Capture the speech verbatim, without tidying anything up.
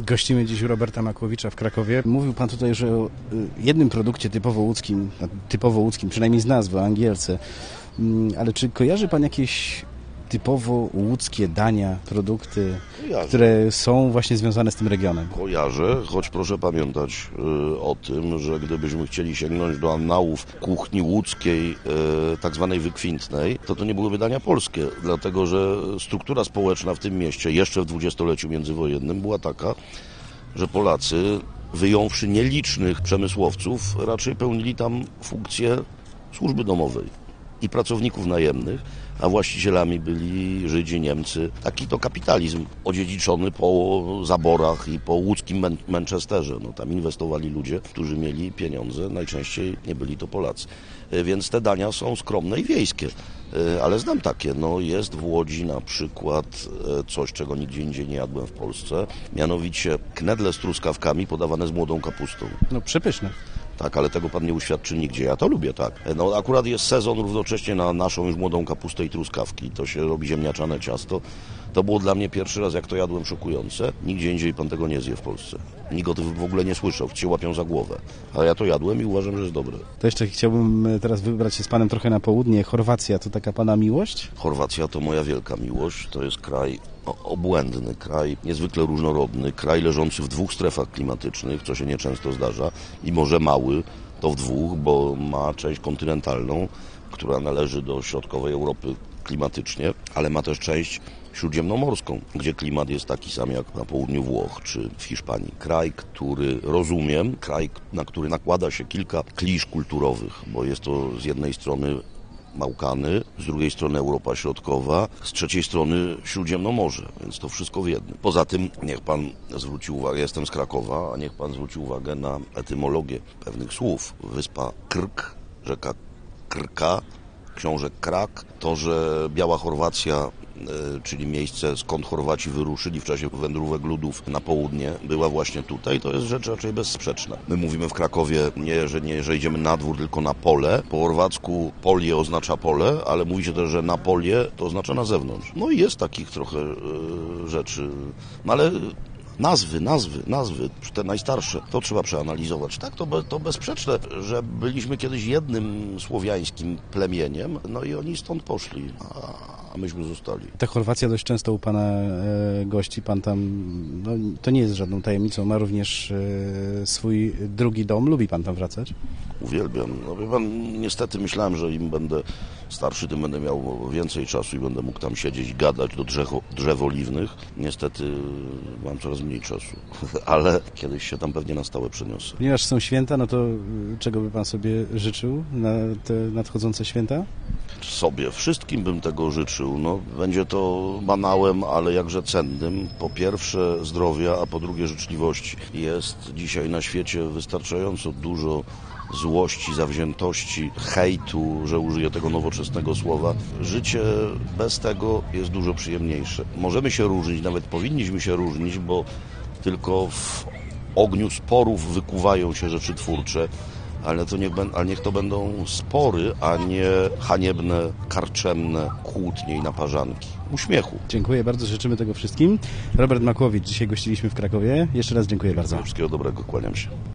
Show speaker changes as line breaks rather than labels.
Gościmy dziś u Roberta Makłowicza w Krakowie. Mówił pan tutaj, że o jednym produkcie typowo łódzkim, typowo łódzkim, przynajmniej z nazwy, o Angielce. Ale czy kojarzy pan jakieś typowo łódzkie dania, produkty, Kojarzę. które są właśnie związane z tym regionem?
Kojarzę, choć proszę pamiętać y, o tym, że gdybyśmy chcieli sięgnąć do annałów kuchni łódzkiej, y, tak zwanej wykwintnej, to to nie byłyby dania polskie, dlatego że struktura społeczna w tym mieście jeszcze w dwudziestoleciu międzywojennym była taka, że Polacy, wyjąwszy nielicznych przemysłowców, raczej pełnili tam funkcję służby domowej i pracowników najemnych, a właścicielami byli Żydzi, Niemcy. Taki to kapitalizm odziedziczony po zaborach i po łódzkim Manchesterze. No, tam inwestowali ludzie, którzy mieli pieniądze, najczęściej nie byli to Polacy. Więc te dania są skromne i wiejskie, ale znam takie. No, jest w Łodzi na przykład coś, czego nigdzie indziej nie jadłem w Polsce, mianowicie knedle z truskawkami podawane z młodą kapustą.
No przepyszne.
Tak, ale tego pan nie uświadczy nigdzie. Ja to lubię, tak. No akurat jest sezon równocześnie na naszą już młodą kapustę i truskawki. To się robi ziemniaczane ciasto. To było dla mnie pierwszy raz, jak to jadłem, szokujące. Nigdzie indziej pan tego nie zje w Polsce. Nikt o tym w ogóle nie słyszał, się łapią za głowę. Ale ja to jadłem i uważam, że jest dobre.
To jeszcze chciałbym teraz wybrać się z panem trochę na południe. Chorwacja to taka pana miłość?
Chorwacja to moja wielka miłość. To jest kraj obłędny, kraj niezwykle różnorodny, kraj leżący w dwóch strefach klimatycznych, co się nieczęsto zdarza. I może mały, to w dwóch, bo ma część kontynentalną, która należy do środkowej Europy klimatycznie, ale ma też część śródziemnomorską, gdzie klimat jest taki sam jak na południu Włoch czy w Hiszpanii. Kraj, który rozumiem, kraj, na który nakłada się kilka klisz kulturowych, bo jest to z jednej strony Bałkany, z drugiej strony Europa Środkowa, z trzeciej strony Śródziemnomorze, więc to wszystko w jednym. Poza tym niech pan zwróci uwagę, jestem z Krakowa, a niech pan zwróci uwagę na etymologię pewnych słów. Wyspa Krk, rzeka Krka, książę Krak, to, że Biała Chorwacja, czyli miejsce, skąd Chorwaci wyruszyli w czasie wędrówek ludów na południe, była właśnie tutaj, to jest rzecz raczej bezsprzeczna. My mówimy w Krakowie nie, że nie, że idziemy na dwór, tylko na pole. Po chorwacku polie oznacza pole, ale mówi się też, że na polie to oznacza na zewnątrz. No i jest takich trochę e, rzeczy, no ale Nazwy, nazwy, nazwy, te najstarsze, to trzeba przeanalizować. Tak, to, be, to bezsprzeczne, że byliśmy kiedyś jednym słowiańskim plemieniem, no i oni stąd poszli, a myśmy zostali.
Ta Chorwacja dość często u pana e, gości, pan tam, no, to nie jest żadną tajemnicą, ma również e, swój drugi dom, lubi pan tam wracać?
Uwielbiam. No wie pan, niestety myślałem, że im będę starszy, tym będę miał więcej czasu i będę mógł tam siedzieć i gadać do drzew, drzew oliwnych. Niestety mam coraz mniej czasu, ale kiedyś się tam pewnie na stałe przeniosę.
Ponieważ są święta, no to czego by pan sobie życzył na te nadchodzące święta?
Sobie. Wszystkim bym tego życzył. No, będzie to banałem, ale jakże cennym. Po pierwsze zdrowia, a po drugie życzliwości. Jest dzisiaj na świecie wystarczająco dużo złości, zawziętości, hejtu, że użyję tego nowoczesnego słowa. Życie bez tego jest dużo przyjemniejsze. Możemy się różnić, nawet powinniśmy się różnić, bo tylko w ogniu sporów wykuwają się rzeczy twórcze, ale, to niech, ale niech to będą spory, a nie haniebne, karczemne kłótnie i naparzanki. Uśmiechu.
Dziękuję bardzo, życzymy tego wszystkim. Robert Makłowicz, dzisiaj gościliśmy w Krakowie. Jeszcze raz dziękuję bardzo.
Wszystkiego dobrego, kłaniam się.